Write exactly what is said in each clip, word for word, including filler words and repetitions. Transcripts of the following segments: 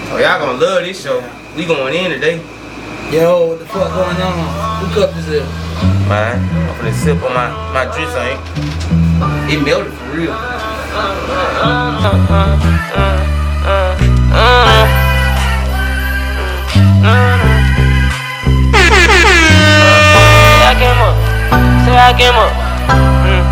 Oh, y'all gonna love this show. We going in today. Yo, what the fuck going on? Who cup is it? Man, I'm finna sip on my, my drink, son. It melted for real. Say I came up. Say I came up. Mm.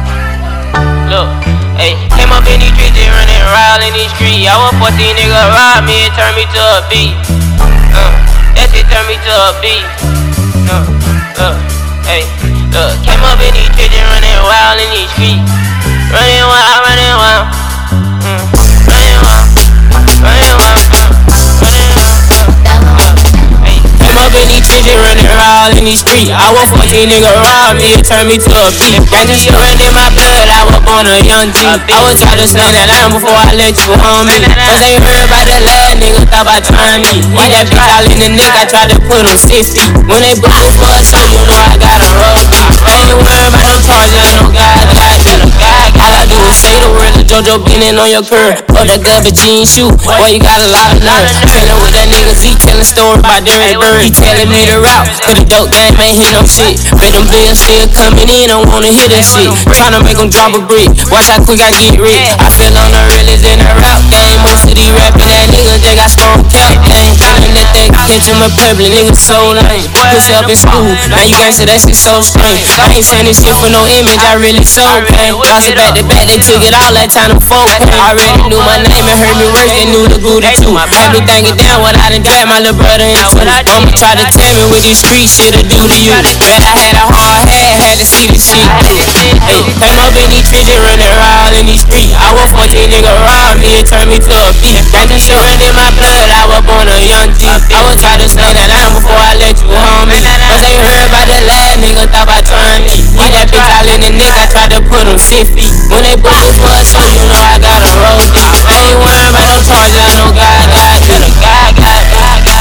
Look, hey, came up in these streets, they running around in these streets. I was fourteen, nigga rob me and turn me to a beat. Uh, that shit turn me to a beat. Uh, look, hey, look, came up in these streets, they running wild in these streets. Running wild, running wild. Mm. Running wild, running wild, uh, running wild, uh, hey, came up in these streets, they running wild in these streets. I was fourteen, nigga rob me and turn me to a beat. Got this shit running my blood, I was born a young G. I was trying to slang that line before I let you on me. Cause they heard about that last nigga, thought about trying me. Hit that bitch all in the neck, I tried to put him six feet. When they book this for a show, you know I got a roll beat. I ain't worried about no charges, no God, God, God. All I do is say the word of JoJo bending on your curve. Hold that gun, but you ain't shoot. Boy, you got a lot of nerve. Chillin' with that nigga Z, telling stories about Dirty Bird. He telling me the route, cause the dope game ain't hit no shit. Bet them bills still coming in, don't wanna hear that shit. Tryna make them drop a brick, watch how quick I get rich. I feel on the realest in the rap game. Most of these rapping that niggas, they got strong cap game. Feeling that they catch them a public, niggas so lame. Pussy up in school, now you gangsta, that shit so strange. I ain't saying this shit for no image, I really so pain. Lost it back to back, they took it all that time to folk pain. I already knew my name and heard me worse, they knew the Goody too. Had me thinking down what I done got my little brother into. Mama try to tell me what this street shit'll do to you. Bet I had a hard head, had to see this shit through. Hey, came up in these trenches, running around in these streets. I was fourteen, nigga robbed me and turned me to a beat. Got this shit running my blood, I was born a young G. I was trying to slang that line before I let you on me. Cause they heard about that last nigga, thought about trying me. Hit that bitch all in the neck, I tried to put him six feet. When they book this for a show, you know I got a roll deep. I ain't worried about no charges, no God, God, God, God, God, God, God.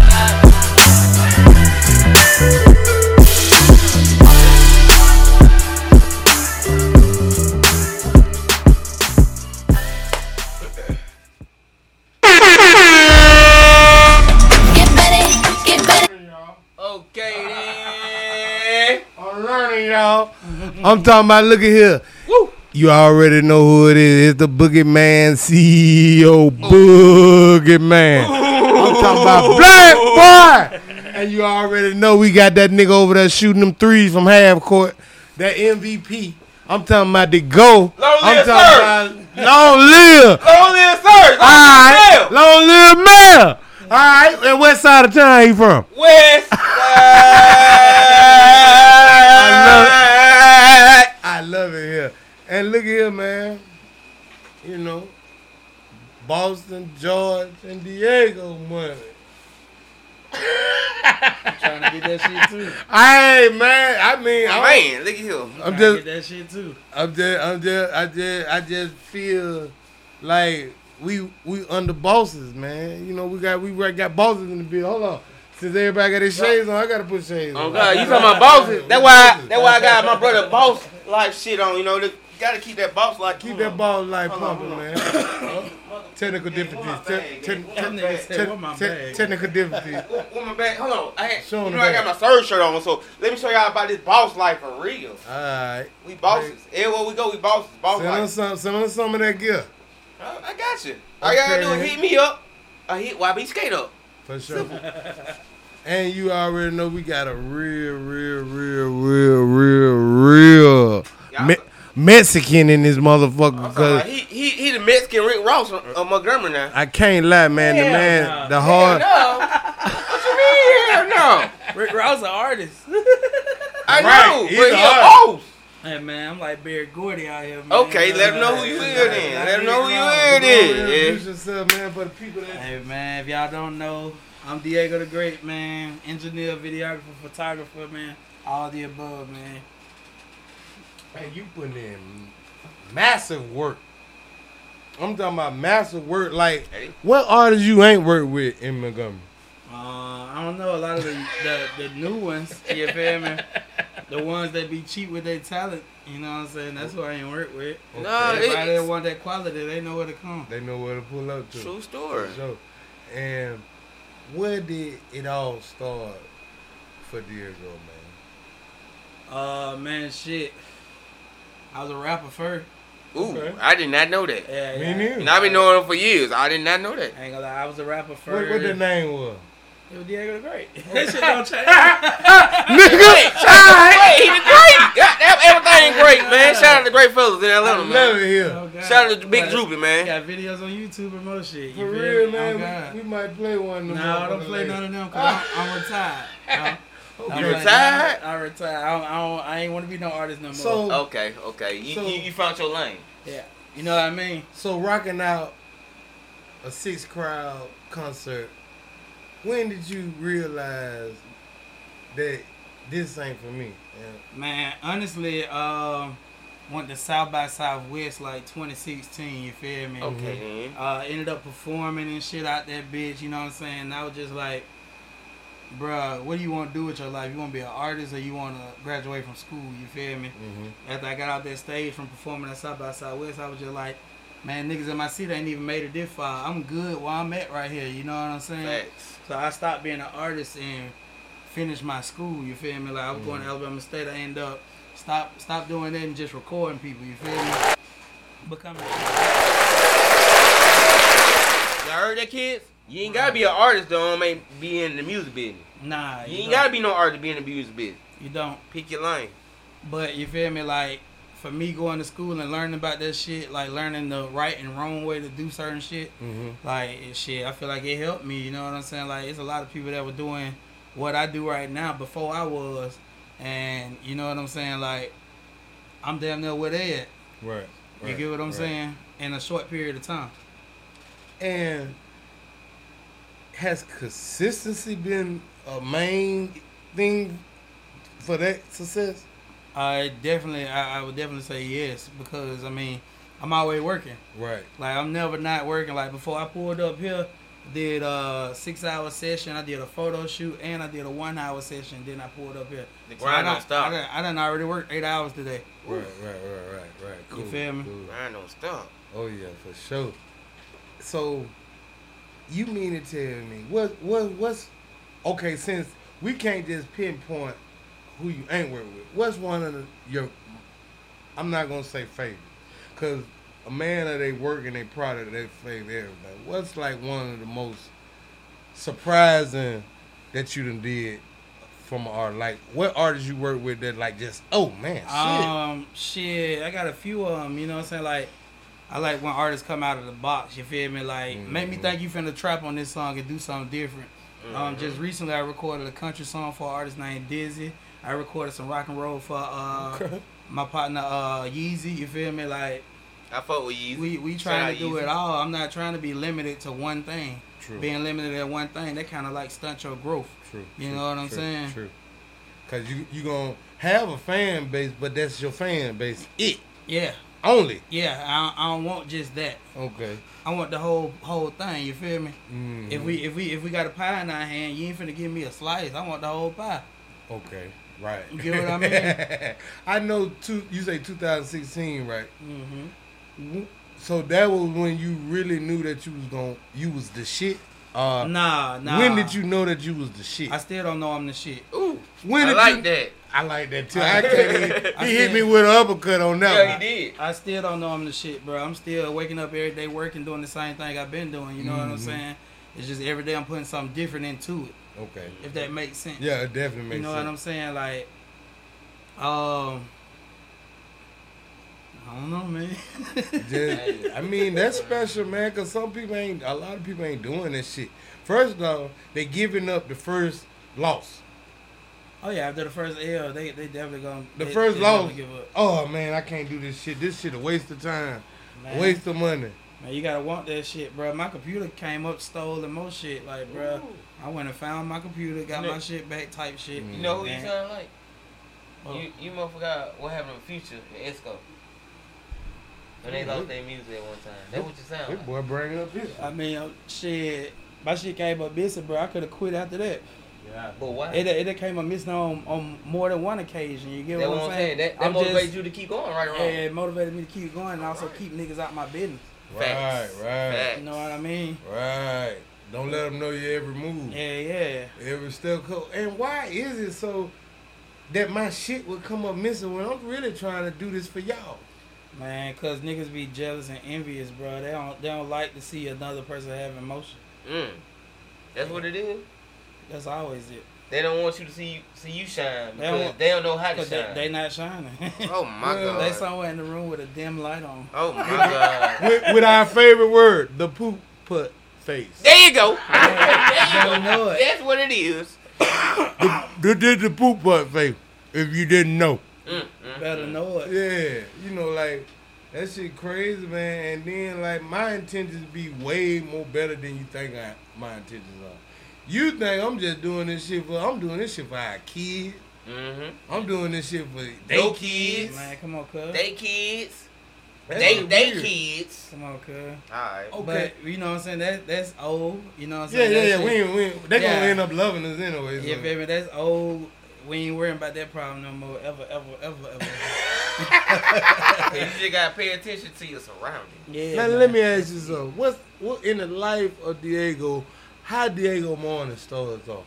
I'm talking about, look at here. Woo. You already know who it is. It's the Boogeyman C E O, Boogeyman. I'm talking about Black Boy. And you already know we got that nigga over there shooting them threes from half court. That M V P. I'm talking about the go. Long I'm live talking sir. about long live. Long live sir. Long All live right. Mel. Long live Mel. All right. And what side of town you from? West side. I love it here. And look here, man. You know, Boston, George, and Diego money. I'm trying to get that shit too. Hey, man. I mean, Oh, I'm, man, look at here. I'm I'm just, get that shit too. I'm just, I'm just, I just, I just feel like we, we under bosses, man. You know, we got, we got bosses in the bill. Hold on. Since everybody got their shades on, I gotta put shades Oh on. God, you talking about bosses? That's why, that's why I got my brother boss life shit on. You know, you gotta keep that boss like. Keep that boss like Hold on, pumping, hold on. man. Technical difficulties. Te- te- That nigga said, "What my te- bag?" Technical difficulties. With my bag, hold on. I had, Show you him know the I got my third shirt on, so let me show y'all about this boss life for real. Alright. We bosses. Everywhere we go, we bosses. Boss Send us life. some, send us some of that gear. I, I got you. All you gotta do is hit me up. I hit Y B Skate up. For sure. And you already know we got a real, real, real, real, real, real Me- Mexican in this motherfucker. I'm Cause he, he, he the Mexican Rick Ross of uh, Montgomery now. I can't lie, man. The Hell man, nah. the hard. Hell no. What you mean? Hell no. Rick Ross an artist. I Right, know, he's but a he a artist. boss. Hey man, I'm like Barry Gordy out here, man. Okay, let him know who you is then. Let him know who you is. Introduce Yeah. yourself, man, for the people that. Hey man, if y'all don't know, I'm Diego the Great, man. Engineer, videographer, photographer, man. All the above, man. Hey, you putting in massive work. I'm talking about massive work. Like, Hey. what artists you ain't worked with in Montgomery? Uh, I don't know, a lot of the, the, the new ones, you feel me? The ones that be cheap with their talent, you know what I'm saying? That's who I ain't work with. No, Everybody it's that want that quality, they know where to come. They know where to pull up to. true story. So, And where did it all start for Diego, man? Uh, man, shit. I was a rapper first. Ooh, Okay. I did not know that. Yeah, Me yeah. neither. And I've been knowing him for years. I did not know that. I ain't gonna lie, I was a rapper What, first. what the name was? It was Diego the Great. That shit don't change. Wait, wait, he the great. Goddamn, everything great, man. Shout out to great fellas in I Atlanta, love man. it here. Oh, God. Shout out to Big Got- Droopy, man. Got videos on YouTube and more shit. You For feel real, me? man. Oh, God. we, we might play one of them. No, don't play none of them because I'm, I'm retired. I'm, I'm You like, retired? I'm retired. I, don't, I, don't, I ain't want to be no artist no more. So, Okay, okay. You, So- you, you found your lane. yeah, you know what I mean? so rocking out a six crowd concert. When did you realize that this ain't for me? Yeah. Man, honestly, um, went to South by Southwest like twenty sixteen. You feel me? Okay, then. Uh, ended up performing and shit out that bitch. You know what I'm saying? I was just like, bruh, what do you want to do with your life? You want to be an artist or you want to graduate from school? You feel me? Mm-hmm. After I got out that stage from performing at South by Southwest, I was just like, man, niggas in my city ain't even made it this far. I'm good where I'm at right here. You know what I'm saying? Facts. So I stopped being an artist and finished my school. You feel me? Like I was going to Alabama State. I ended up stop stop doing that and just recording people. You feel me? Becoming. Y'all heard that, kids? You ain't gotta be an artist though. May be in the music business. Nah, You you ain't don't. gotta be no artist to be in the music business. You don't. Pick your lane. But you feel me? Like for me going to school and learning about that shit, like learning the right and wrong way to do certain shit. Mm-hmm. Like it, shit, I feel like it helped me. You know what I'm saying? Like it's a lot of people that were doing what I do right now before I was, and you know what I'm saying? Like I'm damn near where they at. Right. You right, get what I'm right. saying? In a short period of time. And has consistency been a main thing for that success? I definitely, I, I would definitely say yes because I mean, I'm always working. Right. Like I'm never not working. Like before I pulled up here, did a six hour session. I did a photo shoot and I did a one hour session. Then I pulled up here. The So I grind done, don't stop. I done, I done already worked eight hours today. Right, right, right, right, right. Cool, You feel me? cool. Grind don't stop. Oh yeah, for sure. So, you mean to tell me what what what's okay? Since we can't just pinpoint who you ain't work with, what's one of the, your? I'm not gonna say favorite, cause a man of they work and they product they favorite everybody. What's like one of the most surprising that you done did from an art? Like what artists you work with that like just oh man shit. Um, shit, I got a few of them. You know what I'm saying? Like, I like when artists come out of the box. You feel me? Like, make me think you finna trap on this song and do something different. Um, just recently I recorded a country song for an artist named Dizzy. I recorded some rock and roll for uh Okay. my partner uh Yeezy. You feel me? Like, I fuck with you. we we Shout trying out to do Yeezy. it all. I'm not trying to be limited to one thing. True. Being limited at one thing, that kind of like stunt your growth. True. You true, know what I'm true, saying? True. Cause you you gonna have a fan base, but that's your fan base. It Yeah, only. yeah. I, I don't want just that. Okay. I want the whole whole thing. You feel me? Mhm. If we if we if we got a pie in our hand, you ain't finna give me a slice. I want the whole pie. Okay. Right. You get what I mean? I know. Two. You say two thousand sixteen, right? Mm-hmm. So that was when you really knew that you was going. You was the shit. Uh, Nah, nah. When did you know that you was the shit? I still don't know I'm the shit. Ooh, When I did like you, that. I like that too. I can't even, I he hit still- me with an uppercut on that Yeah, one. he did. I still don't know I'm the shit, bro. I'm still waking up every day working, doing the same thing I've been doing. You know what I'm Mhm. saying? It's just every day I'm putting something different into it. Okay. If that makes sense. Yeah, it definitely makes You know sense. what I'm saying? Like, um, I don't know, man. Just, I mean, that's special, man, because some people ain't, a lot of people ain't doing this shit. First off, they giving up the first loss. Oh yeah, after the first L, they they definitely gonna The they, first they loss, definitely give up. oh, man, I can't do this shit. This shit a waste of time, Man, waste of money. man, you gotta want that shit, bro. My computer came up, stole and more shit, like, bro. I went and found my computer, got my shit back, type shit. You know who Man. you sound like? Oh. You you motherfucker got what happened to Future and Esco. When they lost their music at one time. That's what you sound This like. boy bringing up this. I mean, uh, shit, my shit came up missing, bro. I could have quit after that. But why? It it came up missing on, on more than one occasion. You get That's what what I'm I'm saying? saying. That, that I'm motivates just- you to keep going, right or wrong. Yeah, it motivated me to keep going and also keep niggas out my business. Right, Facts. right, You know what I mean? right. Don't let them know your every move. Yeah, yeah. Every step. Co- and why is it so that my shit would come up missing when I'm really trying to do this for y'all? Man, cause niggas be jealous and envious, bro. They don't they don't like to see another person have emotion. Mm. That's what it is. That's always it. They don't want you to see you see you shine They don't because want- they don't know how to Cause they, shine. they not shining. Oh my Well, god. They somewhere in the room with a dim light on. Oh my god. with, with our favorite word, the poop put face. There you go. Better There you know go. it. That's what it is. The, the, the poop butt face, if you didn't know. Mm, mm, Better mm. know it. Yeah, you know, like, that shit crazy, man. And then, like, my intentions be way more better than you think I, my intentions are. You think I'm just doing this shit for, I'm doing this shit for our kids. Mm-hmm. I'm doing this shit for they Your kids. kids. Man, come on, cuz. They kids. That They shit they weird. kids. Come on, cuz. Alright. Okay. But you know what I'm saying? That that's old. You know what I'm Yeah, saying? yeah, That yeah. shit- We ain't, we ain't, they gonna Yeah. end up loving us anyway. So. Yeah, baby, that's old. We ain't worrying about that problem no more. Ever, ever, ever, ever. You just gotta pay attention to your surroundings. Yeah. Now man. let me ask you something. What's what in the life of Diego? How Diego morning starts off?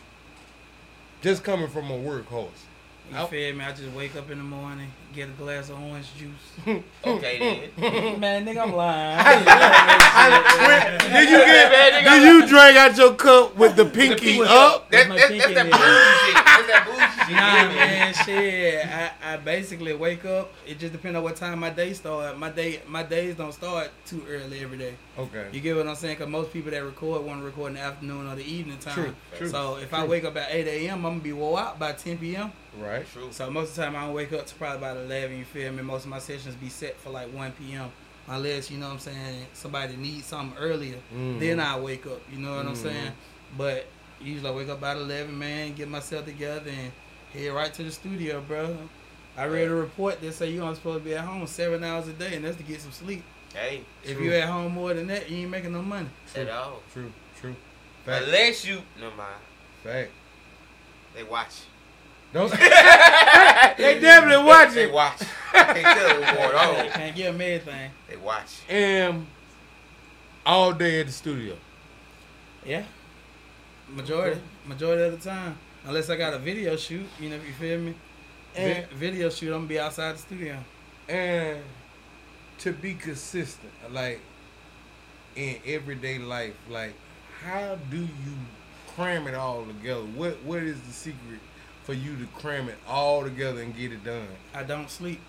Just coming from a workhorse. You feel me? I just wake up in the morning, get a glass of orange juice. Okay then. Man, nigga, I'm lying. Did you get? Did you drink out your cup with the pinky up? That, my that, pinky that's that in bougie shit. That's that bougie shit. Nah, man, shit. I, I basically wake up. It just depends on what time my day start. My day, my days don't start too early every day. Okay. You get what I'm saying? Because most people that record want to record in the afternoon or the evening time. True, true, So if I true. wake up at eight a.m., I'm gonna be wore out by ten p.m. Right. True. So most of the time I don't wake up to probably about eleven. You feel me? Most of my sessions be set for like one p.m. Unless, you know what I'm saying, somebody needs something earlier, Mhm. then I wake up. You know what I'm Mhm. saying? But usually I wake up about eleven, man, get myself together and head right to the studio, bro. I read a report that say you only supposed to be at home seven hours a day, and that's to get some sleep. Hey, If True. you at home more than that, you ain't making no money. at all. True. True. Fact. Unless you, no mind, Fact. they watch. Don't. They definitely watch They it. watch. I can't tell what's going Can't, on. can't give them everything. They watch. And all day at the studio. Yeah. Majority. Majority of the time. Unless I got a video shoot, you know, if you feel me. Vi- And video shoot, I'm gonna be outside the studio. and to be consistent, like in everyday life, like how do you cram it all together? What what is the secret for you to cram it all together and get it done? I don't sleep.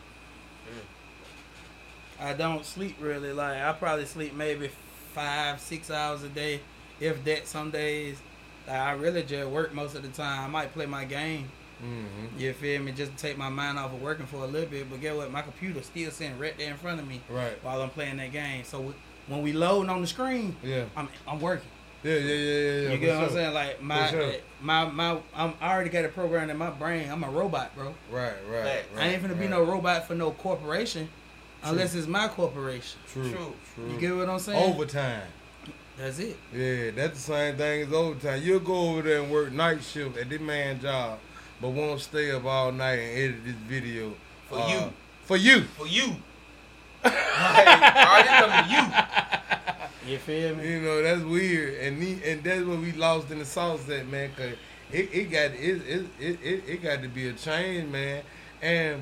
I don't sleep really. Like I probably sleep maybe five, six hours a day, if that. Some days, like, I really just work most of the time. I might play my game. Mm-hmm. You feel me? Just to take my mind off of working for a little bit. But get what? My computer still sitting right there in front of me Right. while I'm playing that game. So w- when we load on the screen, Yeah. I'm I'm working. Yeah. Yeah. Yeah. Yeah. yeah You for get what I'm sure. saying? Like my sure. my my I'm, I already got it programmed in my brain. I'm a robot, bro. Right. Right. Fact. right I ain't finna be right. no robot for no corporation, unless it's my corporation. True. True. True. You get what I'm saying? Overtime. That's it. Yeah, that's the same thing as overtime. You'll go over there and work night shift at this man's job, but won't stay up all night and edit this video For uh, you. For you. For you. Like, all this coming to you. You feel me? You know, that's weird, and he, and that's what we lost in the sauce at, man. Cause it, it got it, it it it it got to be a change, man. And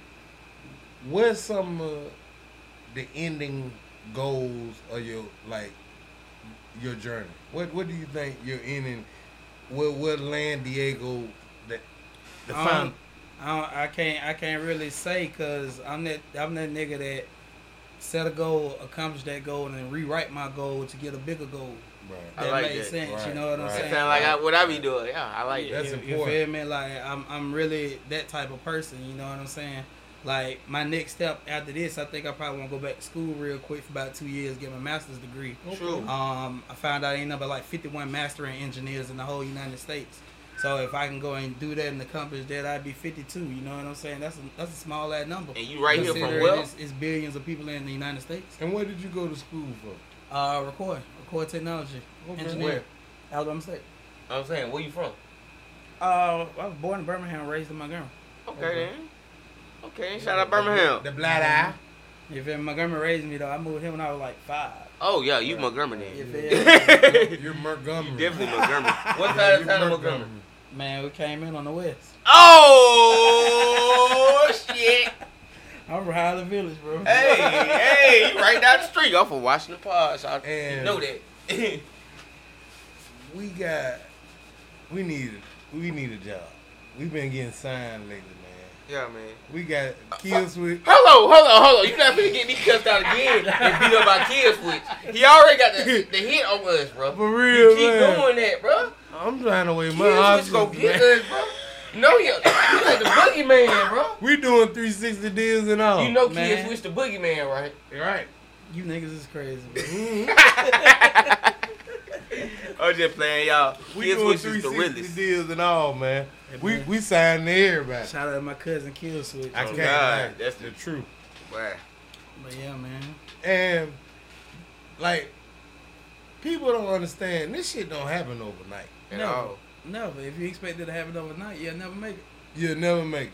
what's some of the ending goals of your like your journey? What what do you think your ending? What what land Diego that the I final? don't, I, don't, I can't I can't really say because I'm that I'm that nigga that set a goal, accomplish that goal, and then rewrite my goal to get a bigger goal. Right. I That like makes that. sense. Right, You know what I'm right. saying? That sound like I, what I be doing. Yeah, I like That's it. you, you important. feel me? Like I'm I'm really that type of person. You know what I'm saying? Like my next step after this, I think I probably want to go back to school real quick for about two years, get my master's degree. True. Um, I found out ain't number like fifty-one mastering engineers in the whole United States. So if I can go and do that and accomplish that, I'd be fifty-two. You know what I'm saying? That's a that's a small ass number. And you right here from Considering well? It's, it's billions of people in the United States. And what did you go to school for? Uh, record, record technology, Okay. engineer, Where? Alabama State. I'm saying, where you from? Uh, I was born in Birmingham, raised in Montgomery. Okay, then. Okay, shout out Birmingham. The black eye. You feel me? Montgomery raised me though. I moved him when I was like five. Oh yeah, you Montgomery You then. feel me? You're Montgomery. Definitely Montgomery. What side of town of Montgomery? Man, we came in on the west. Oh shit! I'm from Highland Village, bro. Hey, hey, you right down the street. I'm from Washington Park. So I And- know that. We got, we need, we need a job. We've been getting signed lately, man. Yeah, man. We got Kill Switch. Hold on, hold on, hold on. You not finna get me cussed out again and beat up by Kill Switch. He already got the, the hit on us, bro. For real, You keep man. doing that, bro. I'm trying to wait my Kill options, Switch gonna get man. us, bro. No, you, you like the boogeyman, bro. We doing three sixty deals and all. You know man. Kill Switch the boogeyman, right? right? You niggas is crazy, bro. I'm just playing, y'all. We Kill doing Switch is the three sixty realest. deals and all, man. Hey, We man. we signed to everybody. Shout out to my cousin Kill Switch. I Oh, can't God, lie. that's the truth. Wow. But yeah, man. And like, people don't understand. This shit don't happen overnight. At No. all. Never. If you expect it to happen overnight, you'll never make it. You'll never make it.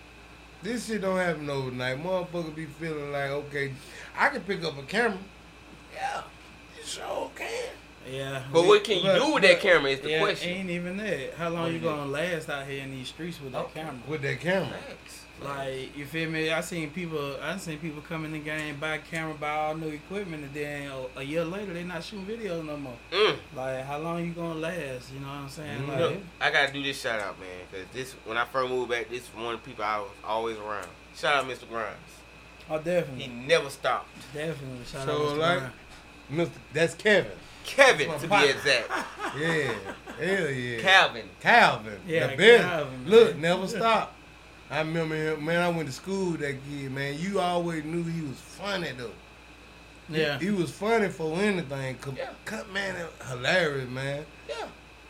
This shit don't happen overnight. Motherfucker be feeling like, okay, I can pick up a camera. Yeah, you sure can. Yeah. But what can you But- do with that but- camera is the yeah, question. ain't even that. How long What you is it? gonna last out here in these streets with that Okay. camera? With that camera. Thanks. Like, you feel me? I seen people, I seen people come in the game, buy camera, buy all new equipment, and then a, a year later they not shooting videos no more. Mm. Like, how long you gonna last? You know what I'm saying? Mm. Like, Look, I gotta do this shout out, man, because this when I first moved back, this one of the people I was always around. Shout out Mister Grimes. oh, He definitely, never stopped. definitely. Shout So, out to like- Brian. Mister That's Kevin. Kevin, My to partner. be exact. Yeah, hell yeah. Calvin. Calvin. Yeah, the best. Calvin, Look, man. never stop. I remember him, man. I went to school with that kid, man. You always knew he was funny though. Yeah. He was funny for anything. Co- Yeah. Cut man, hilarious, man. Yeah.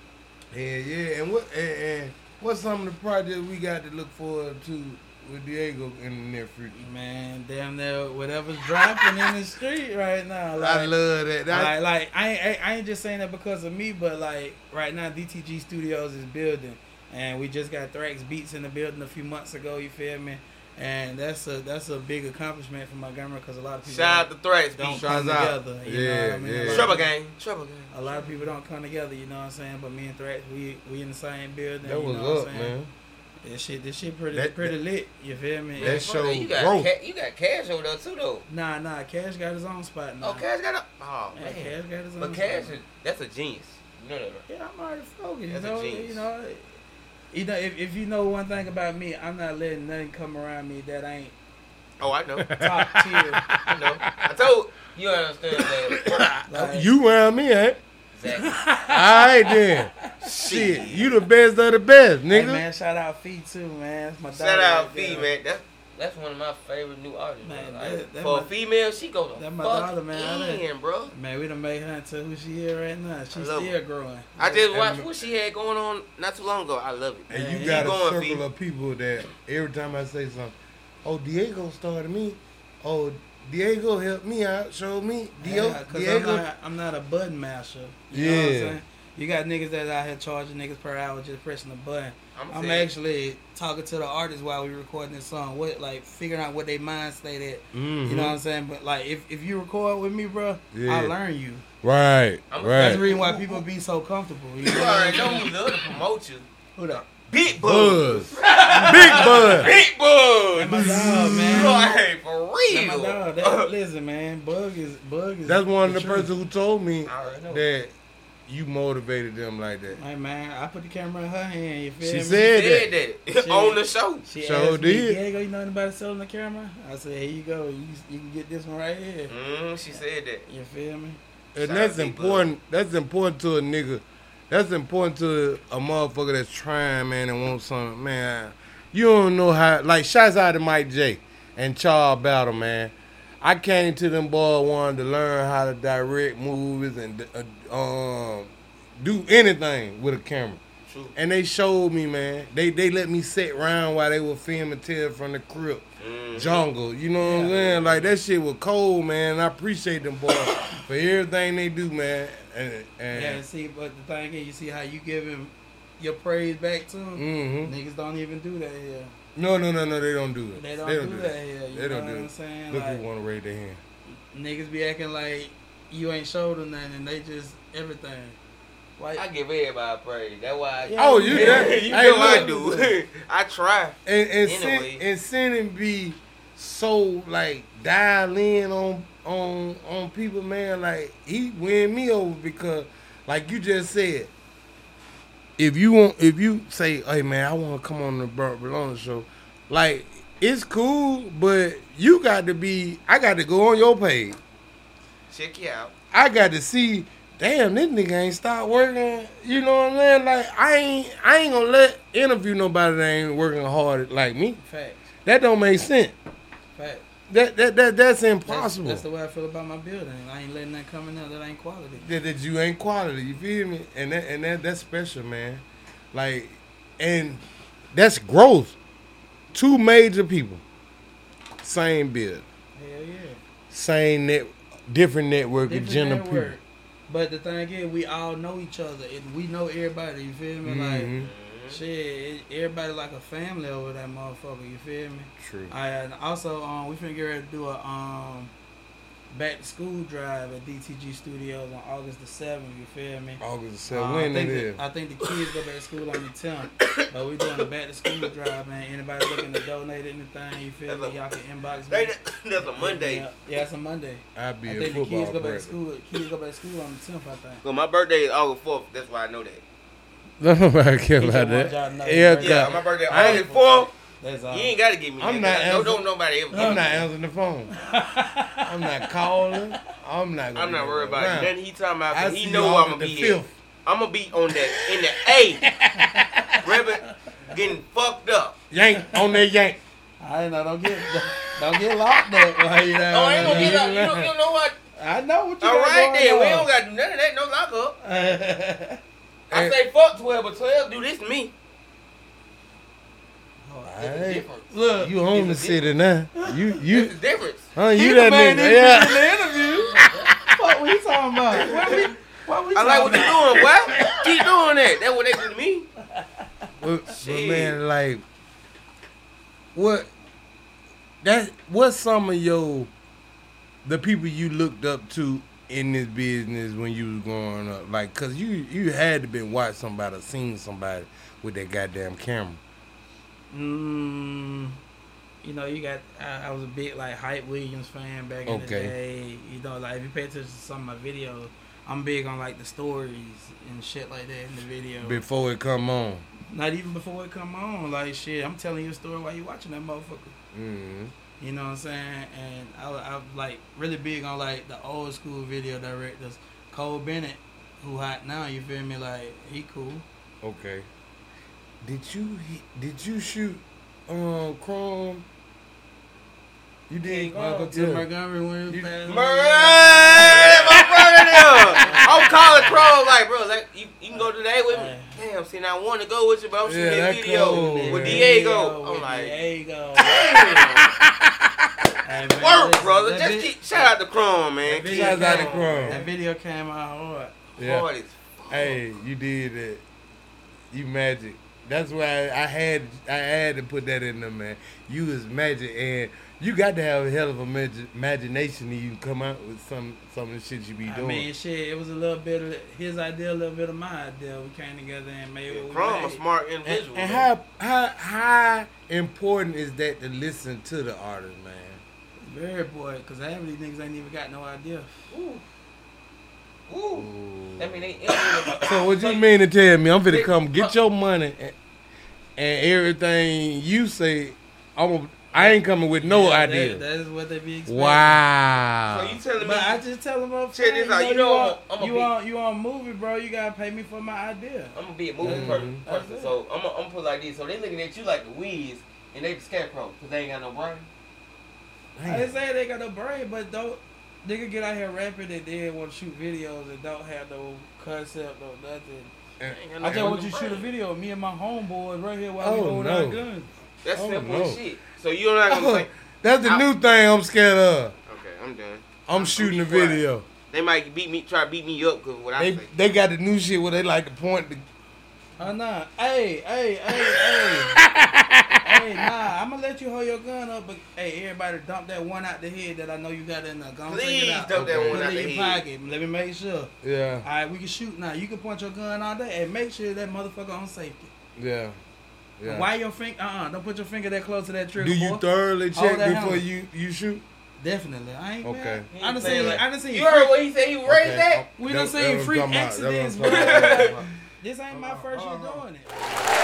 Yeah, yeah. And what and, and what's some of the projects we got to look forward to with Diego in the near future? Man, damn near whatever's dropping in the street right now. Like, I love that. That- like, like I, ain't, I ain't just saying that because of me, but like right now, D T G Studios is building, and we just got Thrax Beats in the building a few months ago. You feel me? And that's a that's a big accomplishment for Montgomery because a lot of people Shout out to Thrax don't Beat. come Shouts out. together. You know Yeah, what I mean? yeah. A lot- Trouble Gang. Trouble Gang. A lot of people don't come together. You know what I'm saying? But me and Thrax, we we in the same building. that you was know what up, I'm saying? man. This shit, this shit pretty That- pretty lit. You feel me? That Man, show fuck You got, growth. ca- you got Cash over there too, though. Nah, nah. Cash got his own spot now. Oh, Cash got a. Oh, Yeah, man. Cash got his own But spot. Cash, is, that's a genius. You know that, right? Yeah, I'm already focused. You That's a know, genius. you know, you know. If, if you know one thing about me, I'm not letting nothing come around me that ain't Oh, I know. top tier. I know. I told you understand that. Like, You around me, eh? Exactly. All right then. Shit, you the best of the best, hey, nigga. man, shout out Fee too, man. That's my Shout daughter out right Fee, there. man. That's that's one of my favorite new artists. Man, bro. that- Like, that for my- a female, she goes the that my fuck daughter, man. I in, bro. Man, we done made her into who she is right now. She's love still growing. I just And- watched what she had going on not too long ago. I love it. And Man, you got a going, circle Fee. of people that every time I say something, oh, Diego started me. Oh, Diego helped me out, showed me. Dio, Yeah, cause I'm Diego. not, I'm not a button masher. You know Yeah. what I'm saying? You got niggas that out here charging niggas per hour just pressing the button. I'm, I'm saying, actually talking to the artists while we recording this song. What like figuring out what they mind state at. Mhm. You know what I'm saying? But like if, if you record with me, bro, Yeah. I learn you. Right, I'm- That's the right. reason why people be so comfortable. You know You what I'm already know saying? who love to promote you. Who that? Big Buzz. Buzz. Big Buzz. Big Buzz. That my dog, man. Like, for That my real. dog. That, listen, man. Bug is Bug is. That's one of the truth. person who told me I already know. that you motivated them like that. Hey man, I put the camera in her hand. You feel She me? said Said that. that She- on the show. She Sure asked me, did. Diego, you know anybody selling the camera? I said, here you go. You, you can get this one right here. Mm, she said that. You feel me? And Shout that's out Big important. That's important to a nigga. That's important to a motherfucker that's trying, man, and wants something, man. You don't know how. Like, shouts out to Mike J and Charles Battle, man. I came to them boys wanting to learn how to direct movies and uh, um, do anything with a camera. True. And they showed me, man. They they let me sit around while they were filming Tales from the Crypt. Mm. Jungle, you know what I'm saying? Like, that shit was cold, man. I appreciate them boys for everything they do, man. And, and Yeah, see, but the thing is, you see how you give him your praise back to him? hmm Niggas don't even do that here. No, no, no, no. They don't do it. They don't, they don't do, do that, that. here. You They know don't what do I'm it. saying? Look Like, who want to raise their hand. niggas be acting like you ain't showed them nothing, and they just everything. Like, I give everybody praise. That's why. I, Yeah, Oh, you yeah, that? you Hey, know I look. do. I try. And and Anyway. sin, and sin and be so like dial in on on on people, man. Like he win me over because, like you just said, if you want, if you say, hey man, I want to come on the Burt Bologna show, like it's cool, but you got to be. I got to go on your page. Check you out. I got to see. Damn, this nigga ain't start working. You know what I'm saying? Like I ain't, I ain't gonna let interview nobody that ain't working hard like me. facts, That don't make sense. facts. That that, that that's That's, impossible. that's the way I feel about my building. I ain't letting that come in there. That ain't quality. that, that you ain't quality. You feel me? And that and that that's special, man. Like, and that's growth. Two major people, same build, Hell yeah. same net, different network, Different agenda network. people. But the thing is, we all know each other, and we know everybody. You feel me? Mhm. Like, shit, it, everybody like a family over that motherfucker. You feel me? True. I and also um we finna get ready to do a um back to school drive at D T G Studios on August the seventh. You feel me? August the Uh, seventh. I When think it the- is? I think the kids go back to school on the tenth, but we doing a back to school drive, man. Anybody looking to donate anything, you feel That's me? a- Y'all can inbox They, me. that's a Monday. Yeah, yeah, it's a Monday. I'll be I a think the football kids go back to practice. school. Kids go back to school on the tenth, I think. Well, my birthday is August fourth. That's why I know that. Nobody care He about just want y'all that. to know Yeah, his Yeah, God. my birthday I August ain't- fourth. That's all. You ain't got to give me I'm that. not No, answering- don't nobody ever give I'm me not that. answering the phone. I'm not calling. I'm not. Gonna I'm not be worried about around. nothing he talking about. I 'Cause see he you know off I'm at gonna the be here. fifth. I'm gonna be on that in the A. Ribbon, getting fucked up. Yank on that yank. I know. Don't get don't get locked up while you down Oh, I ain't gonna there. get up. You know, you know what? I know what you All got right going then, we on. don't gotta do none of that. No lockup. I Hey. say fuck twelve, but twelve do this to me. There's a Alright. difference. Look, You own the It's a city now. You There's you a difference. huh? he You the that man nigga? in Yeah. the interview. What we talking about? What we, what we I like what talking you doing, boy. Keep doing that. That's what they do to me. But, but Shit. man, like, what? That what's some of your the people you looked up to in this business when you was growing up? Like, cause you you had to been watch somebody, seen somebody with that goddamn camera. Mm, you know, you got. I, I was a big like Hype Williams fan back in the Okay. day. You know, like if you pay attention to some of my videos, I'm big on like the stories and shit like that in the video. Before it come on. Not even before it come on. Like shit, I'm telling you a story while you watching that motherfucker. Mm-hmm. You know what I'm saying? And I, I'm like really big on like the old school video directors. Cole Bennett, who hot now. You feel me? Like he cool. Okay. Did you did you shoot um Chrome? You did. Welcome to Yeah. Montgomery when we You- passed. Murray, my brother there. I'm calling Crow like, bro, like you, you can go today with me. Damn, see, now I want to go with you, but I'm shooting Yeah, that that video cold, with man. Diego. I'm With like, Diego. damn. Hey, man, Work, listen, brother. that Just vi- keep, shout out to Chrome, man. that video Shout out to came- Chrome. That video came out hard. Yeah. Hard as Hey, you did it. You magic. That's why I had I had to put that in there, man. You is magic, and you got to have a hell of a magi- imagination to even come out with some some of the shit you be I doing. mean, shit, it was a little bit of his idea, a little bit of my idea. We came together and made what we Chrome, a made. smart and, individual. and man. how how how important is that to listen to the artist, man? Very important, because half of these niggas ain't even got no idea. Ooh. Ooh. I mean, they. So what you mean to tell me? I'm finna come get your money and, and everything you say. I'm I ain't coming with no Yeah, idea. That, that is what they be expecting. Wow. So you telling me? But I just tell them up Check front, this out, you you know, on, I'm a you big- on you on movie, bro. You gotta pay me for my idea. I'm gonna be a movie Mhm. person, That's person. it. So I'm gonna I'm put it like this. So they looking at you like the Wiz, and they the Scarecrow because they ain't got no brain. I didn't say they got no brain, but don't nigga get out here rapping and then want to shoot videos and don't have no concept or nothing. And- Ain't got no I just want you to brain. shoot a video of me and my homeboys right here while we Oh, hold no. our guns. That's Oh, simple no. as shit. So you're not gonna say, That's the I- new thing I'm scared of. okay, I'm done. I'm shooting a be quiet. video. They might beat me, try to beat me up because what I They say. they got the new shit where they like to point the Oh, nah. Hey, hey, hey, hey. Hey, nah. I'm gonna let you hold your gun up, but hey, everybody dump that one out the head that I know you got in there. Go and take Please it out. dump that Put one it out in the your head. pocket. Let me make sure. Yeah. All right, we can shoot now. You can point your gun out there and make sure that motherfucker on safety. Yeah. Yeah. Why your finger? Uh, uh don't put your finger that close to that trigger. Do you boy. thoroughly Hold check that before hammer. you, you shoot? Definitely. I ain't. Okay. Man. He I done ain't seen. playing I done seen. You freak- heard what he said? He raised Okay. that? We That- done that seen was freak talking about- that was accidents, talking bro. about- Like, this ain't my first year doing it.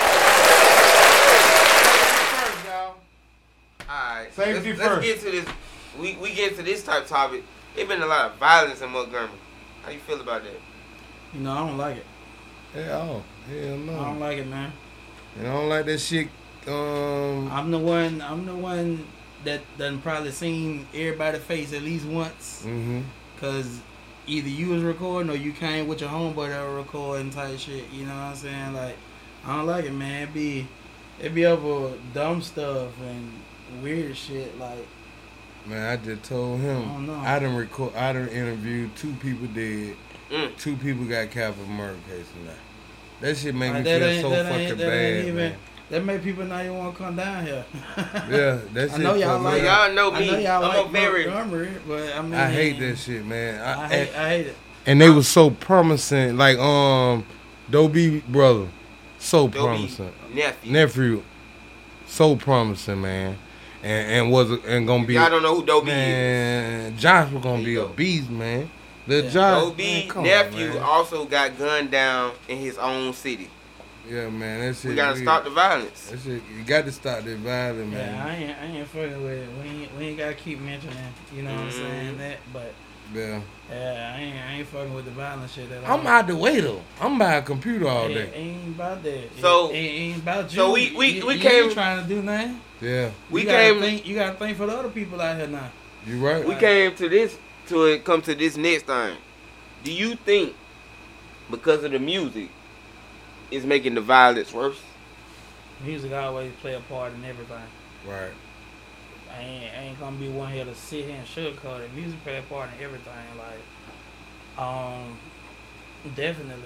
Alright. Safety let's, first. Let's get to this. We we get to this type of topic. It been a lot of violence in Montgomery. How you feel about that? You know, I don't like it. Hell, hell no. I don't like it, man. And I don't like that shit. Um, I'm the one. I'm the one that done probably seen everybody face at least once. mm-hmm. Cause either you was recording or you came with your homeboy that was recording type shit. You know what I'm saying? Like, I don't like it, man. It be, it be over dumb stuff and weird shit. Like, Man, I just told him. I don't know. I done record. I done interviewed two people dead. Mm. Two people got capital murder case now. That shit make like, me that feel ain't, so that fucking ain't, that bad, ain't even. man. That make people not even want to come down here. Yeah, that I shit. know y'all fuck like. me Y'all up. know I me. know y'all I'm like a very. Montgomery, but I mean, I hate that shit, man. I, I hate, I hate it. and they was so promising, like um, Dobie brother, so They'll be promising. nephew. Nephew, so promising, man, and and was and gonna be Y'all don't know who Dobie is. man. Josh was gonna There be you a go. beast, man. The Yeah. Josh, Dobie man, come on, nephew man. also got gunned down in his own city. Yeah, man, that shit. We gotta real. stop the violence. That shit, you got to stop that violence, Yeah, man. I ain't, I ain't fucking with it. We ain't, we ain't gotta keep mentioning, you know what I'm saying? Mhm. That, but Yeah. yeah, I ain't, I ain't fucking with the violence shit at all. I'm out the way though. I'm by a computer all It day. ain't about that. So- it, it ain't about you. so we- we- you, we you came- ain't trying to do nothing. Yeah, We you gotta came. Think, you gotta think for the other people out here now. you right. We came to this to it come to this next thing. Do you think because of the music is making the violence worse? Music always play a part in everything. Right. I ain't, I ain't gonna be one here to sit here and sugarcoat it. Music play a part in everything. Like, um, definitely.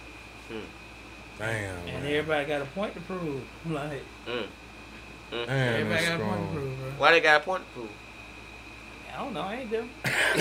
Damn. And man. everybody got a point to prove. Like, Mm. Mm. Damn, everybody that's got a point to strong. prove, bro. Why they got a point to prove? I don't know. I ain't them.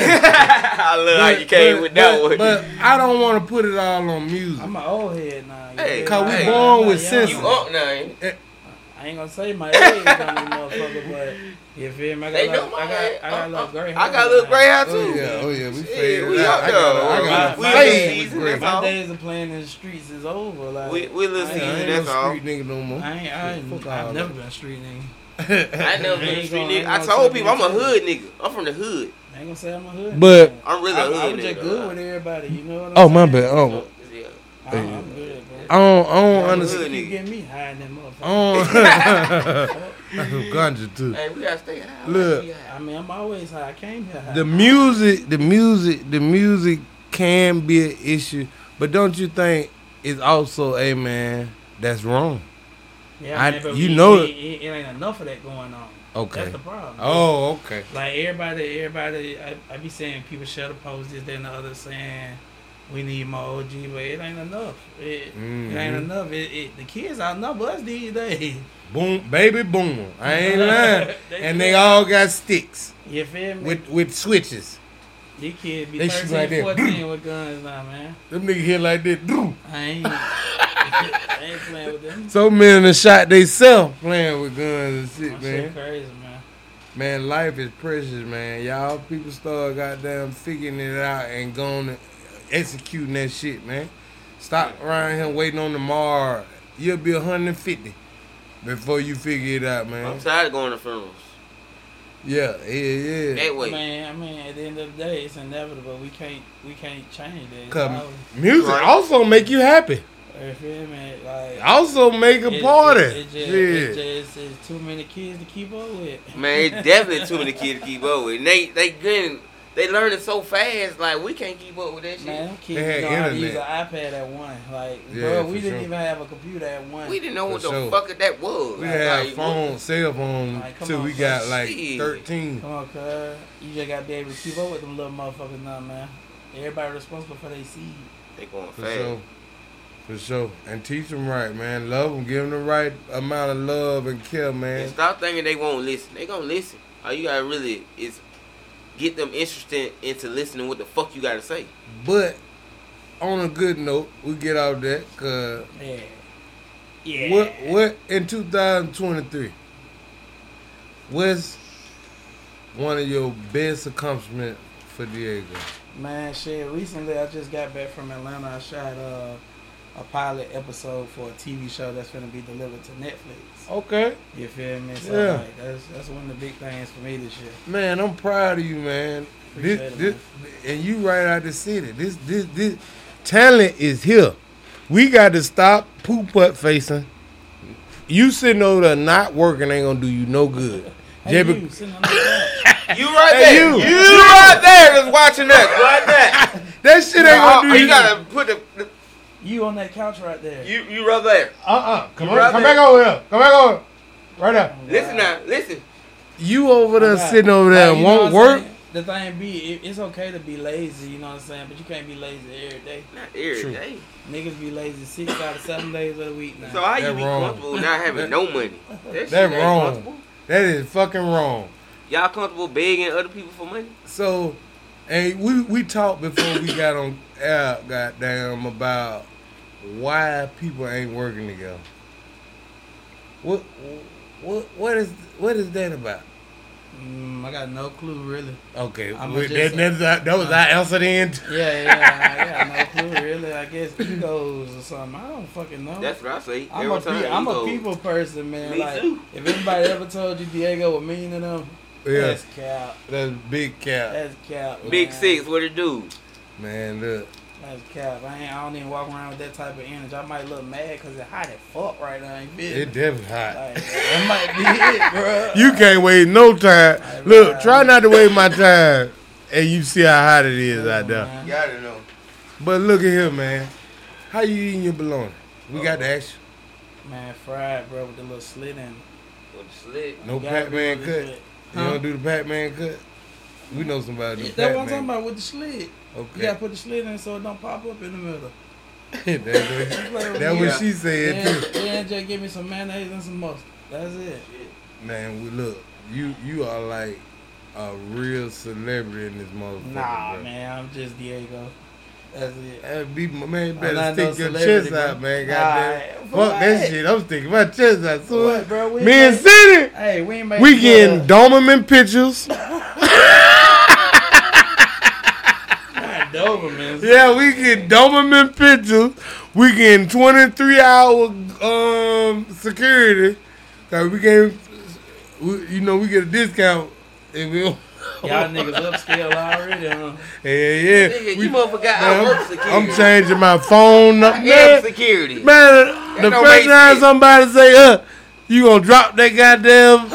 I love how you came but, with that but, one. But I don't want to put it all on music. I'm an old head now. you Hey, feel cause me? we I'm born not with young. sense. you up now, ain't you? I ain't gonna say my age on this motherfucker, but you feel me? I got, They a know little, my I got, head. I got a little gray hair. I got a little gray hair too. Oh yeah, oh yeah, we Shit, faded we out. up I got, there. I got We a in fade season, with that's gray. all. My days of playing in the streets is over. Like, We we little I I ain't- season, ain't that's no all. street nigga no more. I ain't, I ain't, Fuck all I've that. never been a street nigga. I never been a ain't street gonna- nigga. ain't I gonna told say people I'm a nothing. hood nigga. I'm from the hood. I ain't gonna say I'm a hood. But- nigga. I'm really I, a hood I was nigga. just good with everybody, you know what I'm Oh saying? my bad. Oh, Yeah. I, I'm good, bro. I don't, I don't I'm understand. hood Keep nigga. getting me high in that I motherfucker. don't. That's some ganja too. Hey, we gotta stay high. Look. I mean, I'm always high. I came here high. The music, the music, the music can be an issue, but don't you think it's also, a man, that's wrong? yeah, I- man, but you we- know we- it- it, it ain't enough of that going on. Okay. That's the problem. Oh, okay. Like everybody, everybody, I, I be saying people shut the post this, that, and the other, saying we need more O G, but it ain't enough. It, Mhm. it ain't enough. It, it, the kids outnumber us these days. Boom, baby, boom. I ain't lying. They And they can't- all got sticks You feel me? with with switches. These kids be they shoot thirteen, right there. fourteen with guns now, man. Them niggas hit like that. I ain't, I ain't playing with them. So many done shot they self playing with guns and shit, That man. shit crazy, man. Man, life is precious, man. Y'all people start goddamn figuring it out and going to executing that shit, man. Stop around here waiting on tomorrow. You'll be one hundred fifty before you figure it out, I'm man. tired of going to funerals. Yeah, yeah, yeah. That way. Man, I mean, at the end of the day, it's inevitable. We can't, we can't change that. It's Cause always- music Right. also make you happy. You feel me? Like Also make a it- party. It, it, just, Shit. it just it's too many kids to keep up with. Man, it's definitely too many kids to keep up with. And they they getting they learning so fast. Like we can't keep up with that shit. Man, them kids They had know how to use an internet. iPad at one. Like, Yeah, bro, for we didn't sure. even have a computer at one. We didn't know what For the sure. fuck that was. We had Like, phone, cell phone Like, come till on, we got like shit. thirteen. Come on, cuz. You just gotta be able to keep up with them little motherfuckers now, man. Everybody responsible for their seed. They going For fast. sure. For sure. And teach them right, man. Love them. Give them the right amount of love and care, man. And stop thinking they won't listen. They gonna listen. All you gotta really is get them interested into listening what the fuck you gotta say. But on a good note, we get out that cause Yeah. Yeah. what what in two thousand twenty-three, what's one of your best accomplishments for Diego? Man, shit. Recently, I just got back from Atlanta. I shot uh, a pilot episode for a T V show that's gonna be delivered to Netflix. Okay. You feel me? So Yeah. like, that's that's one of the big things for me this year. Man, I'm proud of you, man. This, Appreciate it, this, and you right out the city. This, this, this talent is here. We got to stop poop butt facing. You sitting over there not working ain't gonna do you no good. Hey, J B- you, sitting on the couch. You right Hey, there. you. You, you right there just watching that. Right there. that shit ain't gonna do you you. gotta put the, the You on that couch right there. you you right there. Uh uh Come, You on, right come there. back over here. Come back over. Right there. Listen now, listen. You over there Right. sitting over there Like, and you know won't what I'm work. saying? The thing be, it, it's okay to be lazy, you know what I'm saying? But you can't be lazy every day. Not every True. day. Niggas be lazy six out of seven days of the week now. So how you That be wrong. comfortable with not having no money? That, shit That ain't wrong. comfortable. That is fucking wrong. Y'all comfortable begging other people for money? So, and we we talked before we got on air, goddamn, about why people ain't working together. What what what is what is that about? Mm, I got no clue, really. Okay, I'ma well, just that, say- that, that was our answer then. Yeah, yeah, I got no clue, really. I guess egos or something. I don't fucking know. That's what I say. I'm, Every a, time pe- I'm you a go, people person, man. Me like, too. if anybody ever told you Diego was mean to them, Yeah, that's cap. that's big cap. That's cap. Big man. Six, what it do? Man, look. That's cap. I ain't. I don't even walk around with that type of energy. I might look mad because it's hot as fuck right now. You feel It me? definitely hot. Like, that might be it, bro. You can't wait no time. Right, Look, right. try not to waste my time, and you see how hot it is out there. Man. Gotta know. But look at here, man. How you eating your bologna? We got the action. Man, fried, bro, with the little slit in it. With the slit. No You gotta Pac-Man do cut. it. You Huh? don't do the Pac-Man cut? We know somebody do That's what I'm talking Pac-Man. about with the slit. You Okay. gotta put the slit in so it don't pop up in the middle. That's what, that's Yeah. what she said Then, too. then just give me some mayonnaise and some mustard. That's it. Man, we look. You you are like a real celebrity in this motherfucker. Nah, bro. man, I'm just Diego. That's it. That be, man, you I'm better not no stick your celebrity, chest out, bro. man. Nah, Goddamn. for Fuck what? that shit. I'm sticking my chest out. So What, bro? We me ain't and make- City, Hey, we ain't make we getting Doberman pictures. Doberman. Yeah, we get Doberman pictures. We getting twenty-three hour um security. Cause we can, we, you know, we get a discount if we. Y'all niggas upscale already, huh? Yeah, yeah. Nigga, We- you motherfucker got man, our work I'm, security. I'm changing my phone up, Yeah, man. security. Man, the don't first make time sense. somebody say, "Uh, you gonna drop that goddamn."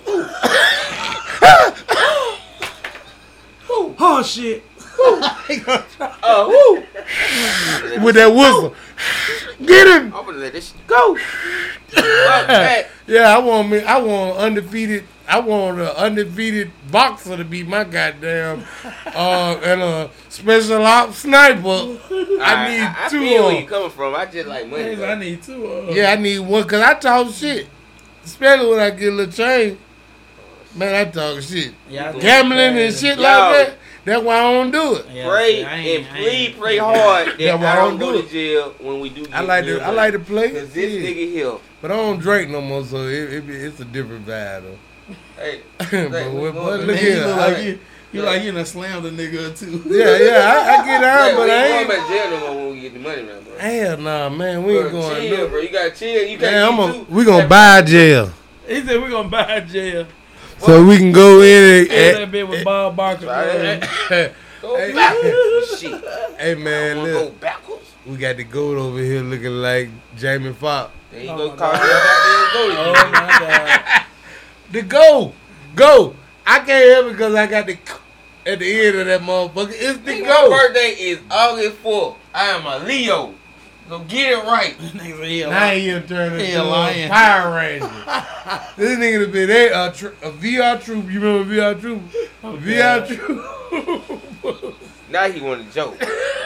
Oh shit. Uh, woo. with that whistle. Get him! I'm gonna let this shit go. Fuck that. Yeah, I want me. I want undefeated. I want an undefeated boxer to be my goddamn uh and a special ops sniper. I need I, I two feel of where you them. coming from. I just like money. Niggas, bro. I need two of them. Yeah, I need one because I talk shit, especially when I get a little change. Man, I talk shit. Yeah, I think Gambling and crazy. shit Yo. like that. That's why I don't do it. Yeah, Pray see, I ain't- and I please ain't- pray hard that Yeah, well, I I don't don't go do to jail when we do get I like real to. I like to play. Cause this Yeah. nigga here, But I don't drink no more, so it, it be, it's a different vibe though. hey, but Hey, what, what's but going look Man, here, you look I- like you, you like you done slammed a nigga or two. yeah, yeah, I, I get hey, out, but we I ain't ain't. going back to jail no more when we get the money, man, bro. Hell nah, man, we ain't Bro, going. chill, no- bro. You gotta chill. You Man, can't I'm get a, too- we gonna buy a jail He said we gonna buy a jail. so we can go in Fill and. that bit with Bob Barker. Right. bro. Go Hey. backwards. Shit. Hey I man, wanna go look, backwards. we got the goat over here looking like Jamie Foxx. There you Oh go, my call God. me Oh goddamn my god. The go, go. I can't help it because I got the at the end of that motherfucker. It's the Nigga, my go. birthday is August fourth. I am a Leo. So get it right. Niggas are here. Now he done turned He into a a lion. Power Ranger. This nigga done been a, a, tr- a V R troop. You remember V R troop? Oh, V R God. troop. Now he want to joke.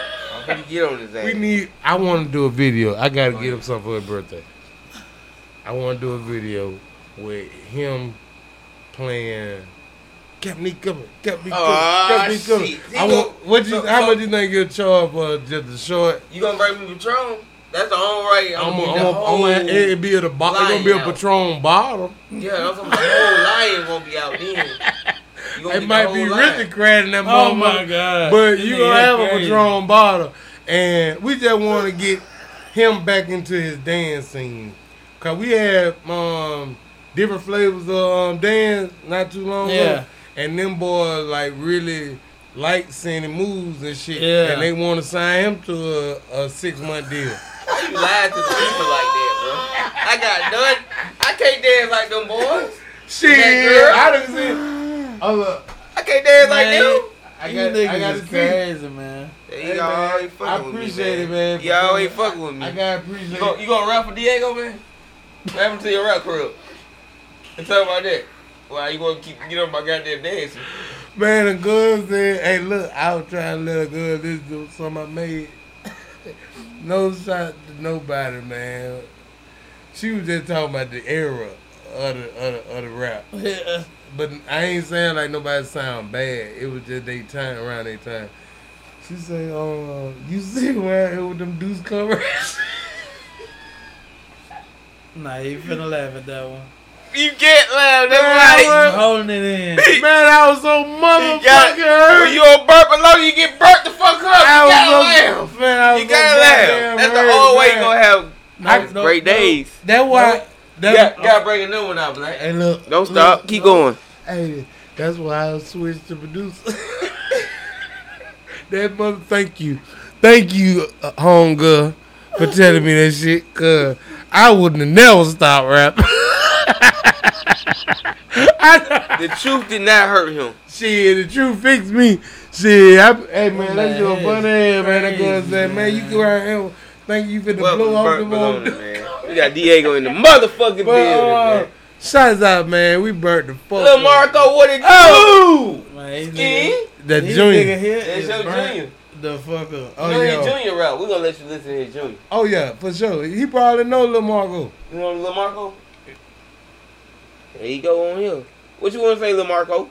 Let me get on his ass. We need. I want to do a video. I gotta get him something for his birthday. I want to do a video with him playing. Kept me coming. Kept me coming. Oh, kept me coming. shit. He I go- want. What you? so- how so- much you think you'll charge for just the short? You gonna bring me Patron? That's the only right. I'm, I'm. gonna I'm. get the I'm. whole. I'm it'll be a the bo- It's gonna be a lion out. Patron bottle. Yeah, that's what the whole lion gonna be out then. You gonna It get might the be whole really lion. crowded that Oh motherfucker. my god! But This you nigga gonna have a crazy. Patron bottle, and we just want to get him back into his dance scene. Cause we had um different flavors of um dance not too long Yeah. ago, and them boys like really like seeing the moves and shit, Yeah. and they want to sign him to a, a six month deal. Why you lying to the people like that, bro? I got done. I can't dance like them boys. Shit, girl. I done see. Oh look, I can't dance like Man, them. I You got, niggas I got is to see. crazy, man. Hey, Hey, y'all man, ain't fucking I with me, appreciate it, man. Y'all ain't fucking with me. I gotta appreciate. You gonna, you gonna rap for Diego, man? What happened to your rap career? And tell about that. Why you gonna keep get on my goddamn dancing? Man, the girl said, hey, look, I was trying to let a girl listen to something I made. No shot to nobody, man. She was just talking about the era of the, of the, of the rap. Yeah. But I ain't saying like nobody sound bad. It was just they time, around their time. She said, oh, you see where here with them dudes covers? Nah, you finna laugh at that one. You can't laugh. That's Man, right. what? I'm holding it in. Man, I was so You got- motherfucking hurt. When you on burp alone, you get burnt the fuck up. You I gotta was laugh. so, man, I was You so gotta goddamn laugh. That's the hurt, only way you man. gonna have No, no, great no. days. That's why. You That, got, gotta bring a new one out, Black. Hey, look. Don't stop. look, Keep look. going. Hey, that's why I switched to producer. That mother, thank you. Thank you, uh, homegirl, for telling me that shit, because I wouldn't have never stopped rapping. I, The truth did not hurt him. shit, the truth fixed me. Shit, I, hey, man, that's your Man, funny ass, man. That girl crazy, said, man, you man. go out here, think you finna Welcome blow to off Burnt the Bologna, ball. man. We got Diego in the motherfucking But, building, uh, man. shots out, man. We burnt the fuck Lil up. Marco, what it do? Man, these Skin? niggas- That these junior. nigga here That's is your burnt junior. the fuck up. Oh, You know yeah. his junior rap. We're gonna let you listen to his junior. Oh, yeah, for sure. He probably know Lil Marco. You know Lil Marco? There you go on here. What you wanna say, Lil Marco?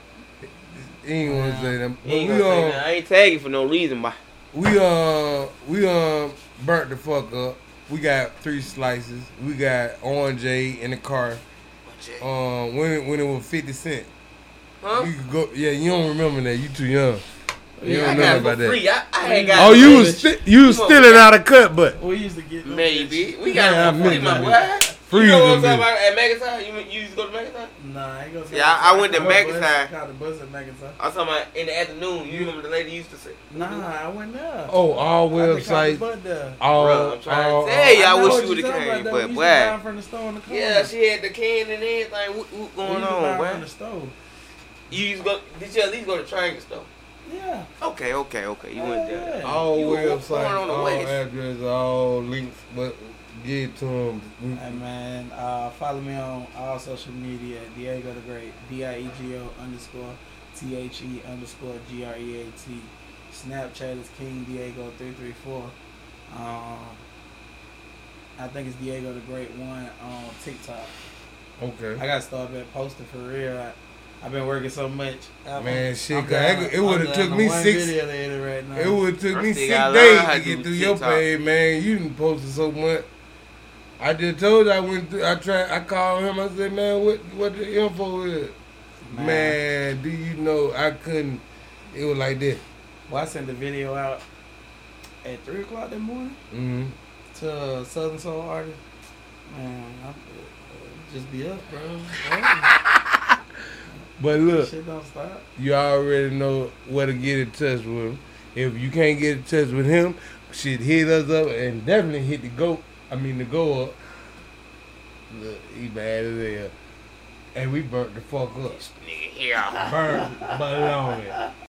He ain't want to say that. But He ain't we, gonna say um, that. I ain't tagging for no reason, but we, uh, we, um, burnt the fuck up. We got three slices. We got Orange J in the car. Um, when it, when it was fifty cent. huh? We could go. Yeah, you don't remember that. You too young. You I don't got know it about for that. free. I, I ain't got Oh, it you for was free. sti- you was Come on, stealing man. out of cut, but We used to get them Maybe. We Yeah, I got it for free, missed my that. boy. Free You know what I'm them talking about at Megatime? You, you used to go to Megatime? bitches. Nah, I ain't gonna say Yeah, I- I went to caught the bus- Megatime. Caught the bus at Megatime. I'm talking about in the afternoon. You remember the lady used to say? Nah, I went there. oh, all I just caught the websites, bus there. all, Bro, I'm trying all, to tell you, I, know wish what you would you're have talking about, came, though. but We used to buy boy. 'em from the store in the car. Yeah, she had the can and everything. What, what We going used to buy on, 'em boy? from the store. You used to go? Did you at least go to Triangle Store? Yeah. Okay, okay, okay. You went there. Yeah. all You were websites, born on the all West. addresses, all links, but get it to them. Hey man, uh, follow me on all social media at Diego the Great, D I E G O underscore T H E underscore G R E A T. Snapchat is King Diego three three four. Um, I think it's Diego the Great one on TikTok. Okay. I gotta start back posting for real. I, I've been working so much. I'm- Man, shit, I'm cause down- it would I'm have down took to me one six. video later right now. It would have took I me still six gotta days learn how to to get do through your TikTok. page, man. You didn't post it so much. I just told you I went through. I tried. I called him. I said, man, what what the info is? Man. Man, do you know I couldn't? It was like this. Well, I sent the video out at three o'clock that morning Mm-hmm. to a Southern Soul artist. Man, I, uh, just be up, bro. But look, Shit don't stop. you already know where to get in touch with him. If you can't get in touch with him, shit, hit us up and definitely hit the go. I mean the go up. Look, he bad as hell. And we burnt the fuck up. Nigga here. Burnt baloney.